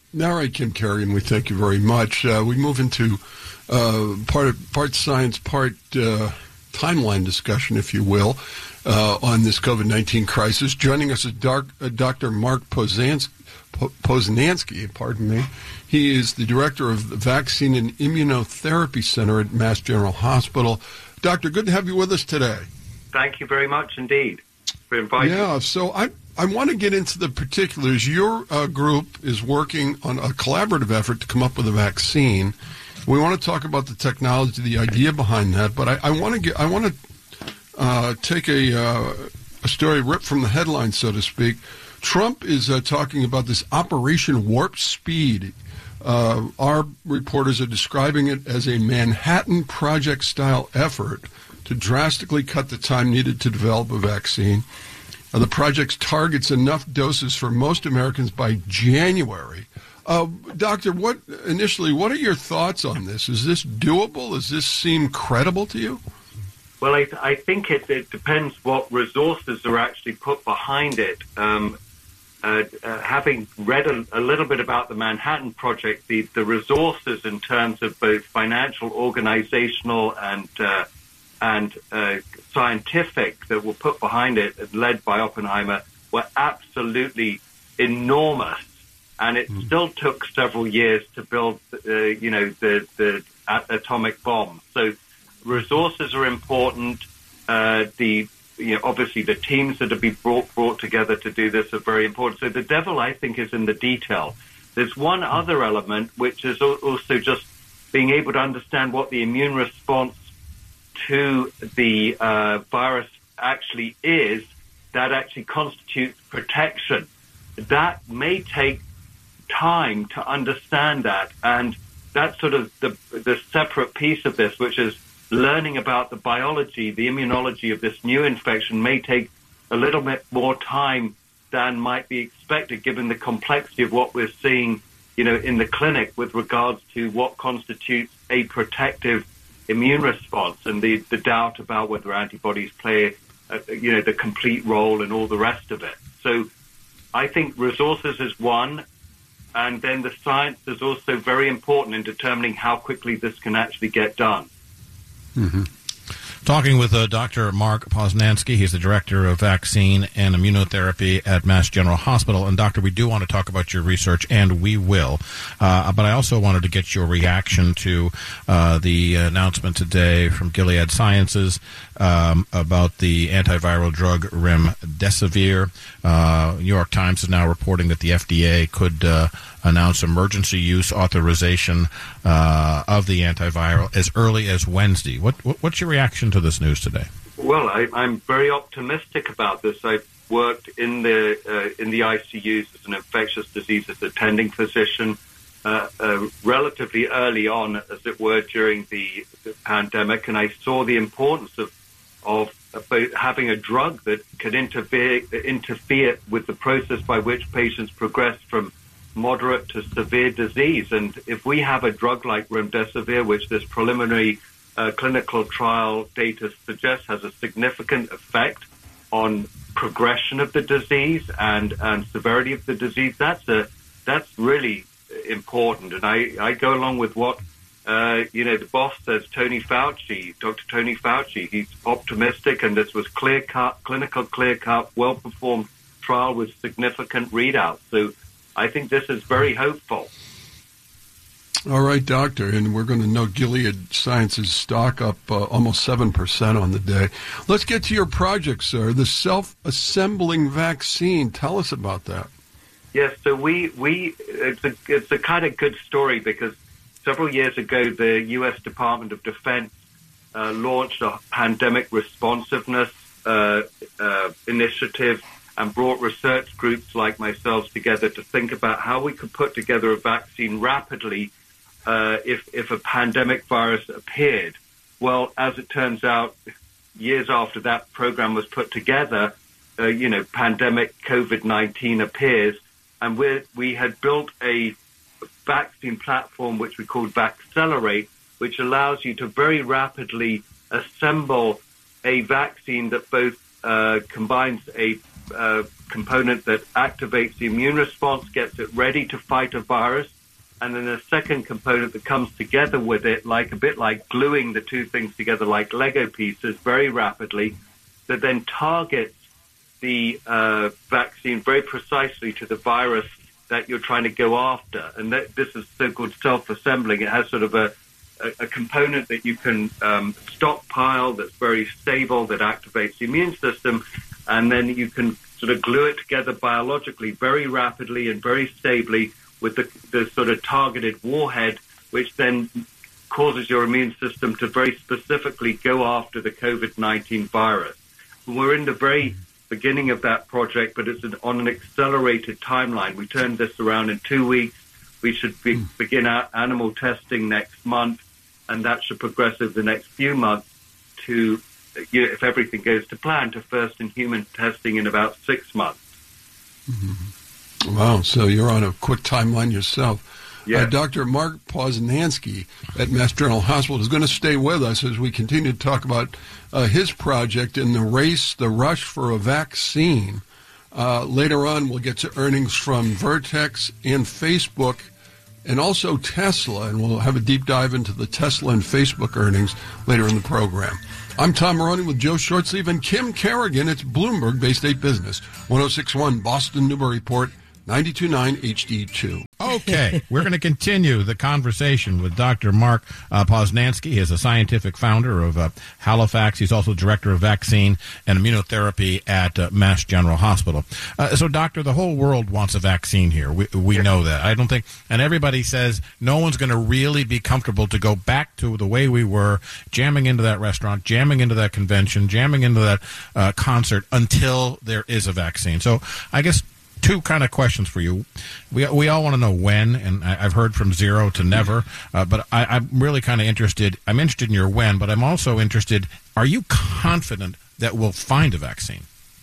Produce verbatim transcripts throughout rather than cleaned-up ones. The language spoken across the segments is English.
All right, Kim Carrigan, we thank you very much. Uh, we move into uh, part part science, part uh, timeline discussion, if you will, uh, on this COVID nineteen crisis. Joining us is Dark, uh, Doctor Mark Poznansky, Poznansky, pardon me. He is the director of the Vaccine and Immunotherapy Center at Mass General Hospital. Doctor, good to have you with us today. Thank you very much indeed for inviting me. Yeah, so I I want to get into the particulars. Your uh, group is working on a collaborative effort to come up with a vaccine. We want to talk about the technology, the idea behind that, but I, I want to get I want to uh, take a uh, a story ripped from the headline, so to speak. Trump is uh, talking about this Operation Warp Speed. Uh, our reporters are describing it as a Manhattan Project-style effort to drastically cut the time needed to develop a vaccine. Uh, the project targets enough doses for most Americans by January. Uh, Doctor, what initially, what are your thoughts on this? Is this doable? Does this seem credible to you? Well, I, I think it, it depends what resources are actually put behind it. Um, uh, uh, having read a, a little bit about the Manhattan Project, the, the resources in terms of both financial, organizational, and uh, and uh, scientific that were put behind it, led by Oppenheimer, were absolutely enormous. And it mm. still took several years to build, uh, you know, the, the atomic bomb. So resources are important. Uh, the, you know, obviously the teams that have been brought, brought together to do this are very important. So the devil, I think, is in the detail. There's one mm. other element, which is also just being able to understand what the immune response to the uh, virus actually is, that actually constitutes protection. That may take time to understand that, and that's sort of the, the separate piece of this, which is learning about the biology, the immunology of this new infection may take a little bit more time than might be expected, given the complexity of what we're seeing, you know, in the clinic with regards to what constitutes a protective immune response and the, the doubt about whether antibodies play, uh, you know, the complete role and all the rest of it. So I think resources is one, and then the science is also very important in determining how quickly this can actually get done. Mm-hmm. Talking with uh, Doctor Mark Poznansky. He's the director of vaccine and immunotherapy at Mass General Hospital. And, Doctor, we do want to talk about your research, and we will. Uh, but I also wanted to get your reaction to uh, the announcement today from Gilead Sciences um, about the antiviral drug remdesivir. Uh, New York Times is now reporting that the F D A could uh, announce emergency use authorization uh, of the antiviral as early as Wednesday. What, what what's your reaction to this news today? Well, I, I'm very optimistic about this. I've worked in the uh, in the I C Us as an infectious diseases attending physician uh, uh, relatively early on, as it were, during the, the pandemic, and I saw the importance of of about having a drug that could interfere interfere with the process by which patients progress from moderate to severe disease. And if we have a drug like remdesivir, which this preliminary uh, clinical trial data suggests has a significant effect on progression of the disease and, and severity of the disease, that's a that's really important. And I, I go along with what uh, you know the boss says, Tony Fauci, Doctor Tony Fauci. He's optimistic, and this was clear-cut, clinical, clear-cut, well-performed trial with significant readouts. So I think this is very hopeful. All right, Doctor, and we're going to note Gilead Sciences stock up uh, almost seven percent on the day. Let's get to your project, sir, the self-assembling vaccine. Tell us about that. Yes, so we, we it's, a, it's a kind of good story because several years ago, the U S Department of Defense uh, launched a pandemic responsiveness uh, uh, initiative and brought research groups like myself together to think about how we could put together a vaccine rapidly uh, if, if a pandemic virus appeared. Well, as it turns out, years after that program was put together, uh, you know, pandemic COVID nineteen appears, and we we had built a vaccine platform which we called Vaxcelerate, which allows you to very rapidly assemble a vaccine that both uh, combines a uh, component that activates the immune response, gets it ready to fight a virus, and then a second component that comes together with it, like a bit like gluing the two things together like Lego pieces very rapidly, that then targets the uh, vaccine very precisely to the virus that you're trying to go after. And that, this is so-called self-assembling. It has sort of a, a, a component that you can um, stockpile that's very stable, that activates the immune system, and then you can sort of glue it together biologically very rapidly and very stably with the, the sort of targeted warhead, which then causes your immune system to very specifically go after the COVID nineteen virus. We're in the very beginning of that project, but it's an, on an accelerated timeline. We turned this around in two weeks. We should be, begin our animal testing next month, and that should progress over the next few months to, you know, if everything goes to plan, to first in human testing in about six months. Mm-hmm. Wow, so you're on a quick timeline yourself. Yeah. Uh, Doctor Mark Poznansky at Mass General Hospital is going to stay with us as we continue to talk about uh, his project in the race, the rush for a vaccine. Uh, later on, we'll get to earnings from Vertex and Facebook and also Tesla, and we'll have a deep dive into the Tesla and Facebook earnings later in the program. I'm Tom Maroney with Joe Shortsleeve and Kim Kerrigan. It's Bloomberg Bay State Business, one oh six point one Boston Newburyport, ninety-two point nine H D two. Okay, we're going to continue the conversation with Doctor Mark uh, Poznansky. He is a scientific founder of uh, Halifax. He's also director of vaccine and immunotherapy at uh, Mass General Hospital. Uh, so, Doctor, the whole world wants a vaccine here. We, we yeah. know that. I don't think, and everybody says no one's going to really be comfortable to go back to the way we were, jamming into that restaurant, jamming into that convention, jamming into that uh, concert until there is a vaccine. So, I guess two kind of questions for you. We we all want to know when, and I, I've heard from zero to never, uh, but I, I'm really kind of interested. I'm interested in your when, but I'm also interested, are you confident that we'll find a vaccine?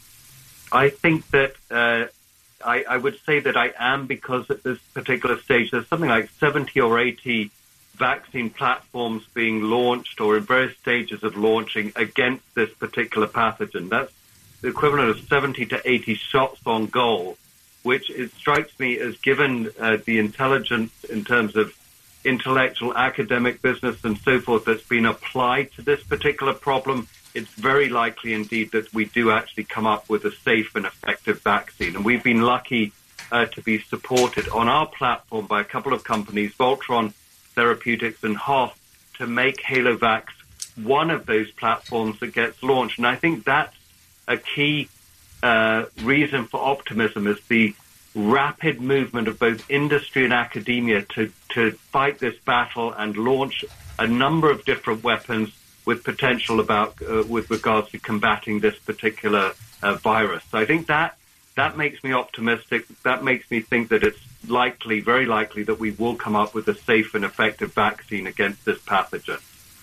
I think that uh, I, I would say that I am, because at this particular stage there's something like seventy or eighty vaccine platforms being launched or in various stages of launching against this particular pathogen. That's the equivalent of seventy to eighty shots on goal, which it strikes me as, given uh, the intelligence in terms of intellectual, academic, business, and so forth that's been applied to this particular problem, it's very likely indeed that we do actually come up with a safe and effective vaccine. And we've been lucky uh, to be supported on our platform by a couple of companies, Voltron Therapeutics and Hoff, to make HaloVax one of those platforms that gets launched. And I think that's a key uh, reason for optimism, is the rapid movement of both industry and academia to, to fight this battle and launch a number of different weapons with potential about uh, with regards to combating this particular uh, virus. So I think that that makes me optimistic. That makes me think that it's likely, very likely, that we will come up with a safe and effective vaccine against this pathogen.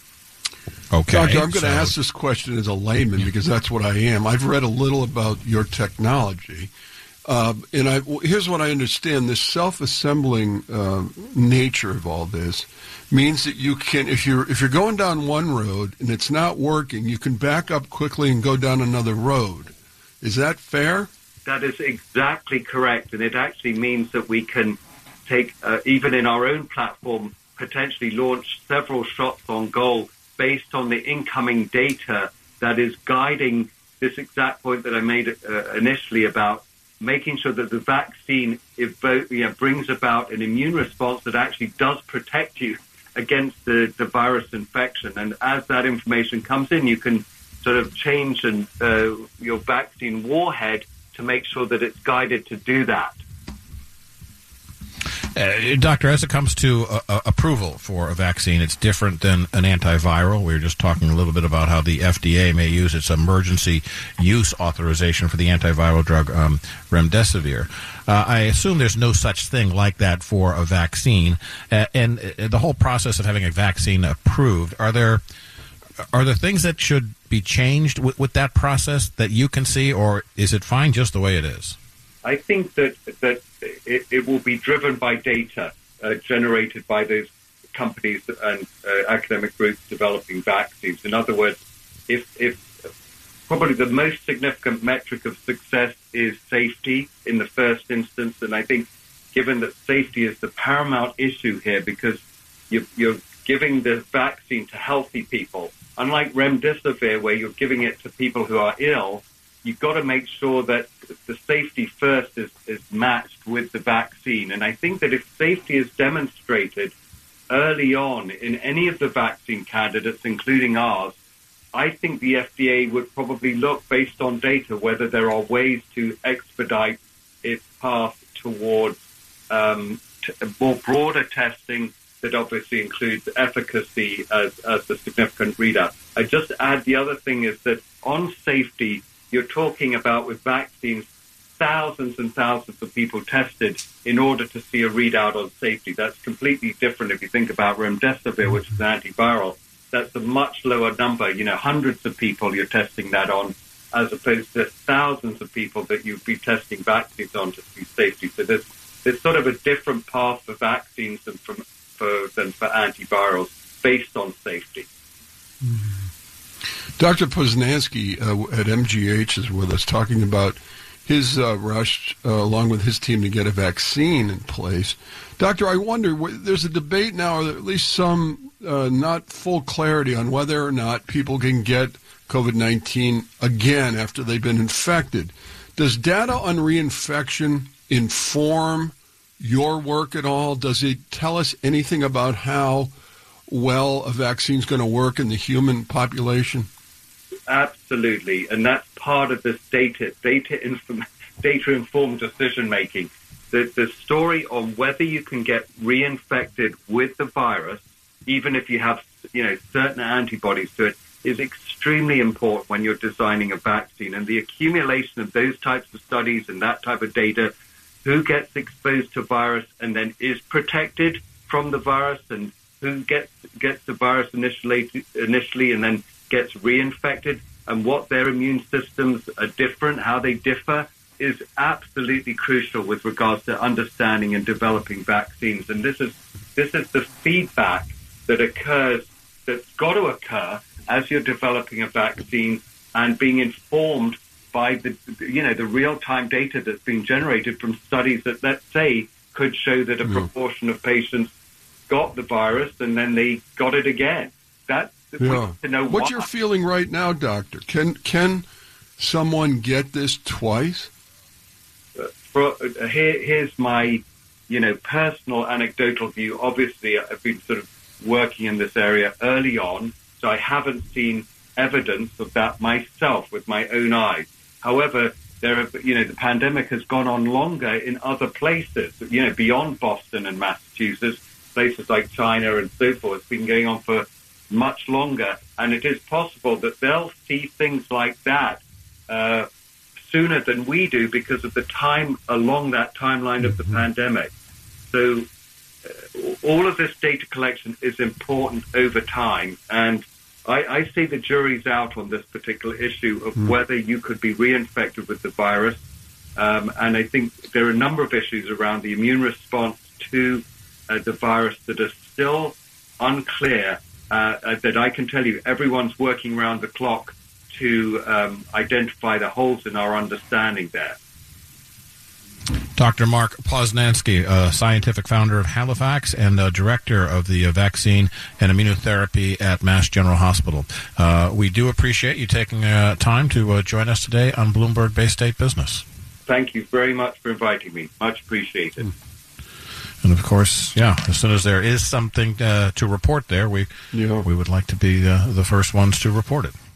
Okay. Doctor, I'm going so, to ask this question as a layman because that's what I am. I've read a little about your technology, uh, and I, here's what I understand. This self-assembling uh, nature of all this means that you can, if you're if you're going down one road and it's not working, you can back up quickly and go down another road. Is that fair? That is exactly correct, and it actually means that we can take, uh, even in our own platform, potentially launch several shots on goal based on the incoming data that is guiding this exact point that I made uh, initially about making sure that the vaccine evo- you know, brings about an immune response that actually does protect you against the, the virus infection. And as that information comes in, you can sort of change and, uh, your vaccine warhead to make sure that it's guided to do that. Uh, doctor, as it comes to uh, uh, approval for a vaccine, it's different than an antiviral. We were just talking a little bit about how the F D A may use its emergency use authorization for the antiviral drug um, remdesivir. Uh, I assume there's no such thing like that for a vaccine. Uh, and uh, the whole process of having a vaccine approved, are there are there things that should be changed with, with that process that you can see, or is it fine just the way it is? I think that that it, it will be driven by data uh, generated by those companies and uh, academic groups developing vaccines. In other words, if if probably the most significant metric of success is safety in the first instance. And I think given that safety is the paramount issue here, because you're, you're giving the vaccine to healthy people, unlike remdesivir, where you're giving it to people who are ill, you've got to make sure that the safety first is, is matched with the vaccine. And I think that if safety is demonstrated early on in any of the vaccine candidates, including ours, I think the F D A would probably look, based on data, whether there are ways to expedite its path towards um, t- more broader testing that obviously includes efficacy as, as a significant readout. I just add the other thing is that on safety, you're talking about with vaccines, thousands and thousands of people tested in order to see a readout on safety. That's completely different if you think about remdesivir, which is an antiviral. That's a much lower number, you know, hundreds of people you're testing that on, as opposed to thousands of people that you'd be testing vaccines on to see safety. So there's, there's sort of a different path for vaccines than, from, for, than for antivirals based on safety. Mm-hmm. Doctor Poznansky uh, at M G H is with us talking about his uh, rush, uh, along with his team, to get a vaccine in place. Doctor, I wonder, there's a debate now, or at least some uh, not full clarity on whether or not people can get COVID nineteen again after they've been infected. Does data on reinfection inform your work at all? Does it tell us anything about how well a vaccine is going to work in the human population? Absolutely, and that's part of this data data inform, data informed decision making. The the story on whether you can get reinfected with the virus, even if you have you know certain antibodies to it, is extremely important when you're designing a vaccine. And the accumulation of those types of studies and that type of data, who gets exposed to virus and then is protected from the virus, and who gets gets the virus initially initially and then gets reinfected, and what their immune systems are different, how they differ, is absolutely crucial with regards to understanding and developing vaccines. And this is this is the feedback that occurs, that's got to occur as you're developing a vaccine and being informed by the you know the real-time data that's being generated from studies that, let's say, could show that a mm. proportion of patients got the virus and then they got it again. That Yeah. To know What's why. your feeling right now, Doctor? Can can someone get this twice? Uh, for, uh, here, here's my, you know, personal anecdotal view. Obviously, I've been sort of working in this area early on, so I haven't seen evidence of that myself with my own eyes. However, there have, you know, the pandemic has gone on longer in other places, you know, beyond Boston and Massachusetts, places like China and so forth. It's been going on for much longer, and it is possible that they'll see things like that uh, sooner than we do because of the time along that timeline of the mm-hmm. pandemic. So uh, all of this data collection is important over time, and I, I see the jury's out on this particular issue of mm-hmm. whether you could be reinfected with the virus, um, and I think there are a number of issues around the immune response to uh, the virus that are still unclear. Uh, that I can tell you, everyone's working around the clock to um, identify the holes in our understanding there. Doctor Mark Poznansky, uh, scientific founder of Halifax and uh, director of the uh, vaccine and immunotherapy at Mass General Hospital. Uh, we do appreciate you taking uh, time to uh, join us today on Bloomberg Bay State Business. Thank you very much for inviting me. Much appreciated. Mm. And of course, yeah, as soon as there is something uh, to report there, we yeah. we would like to be uh, the first ones to report it.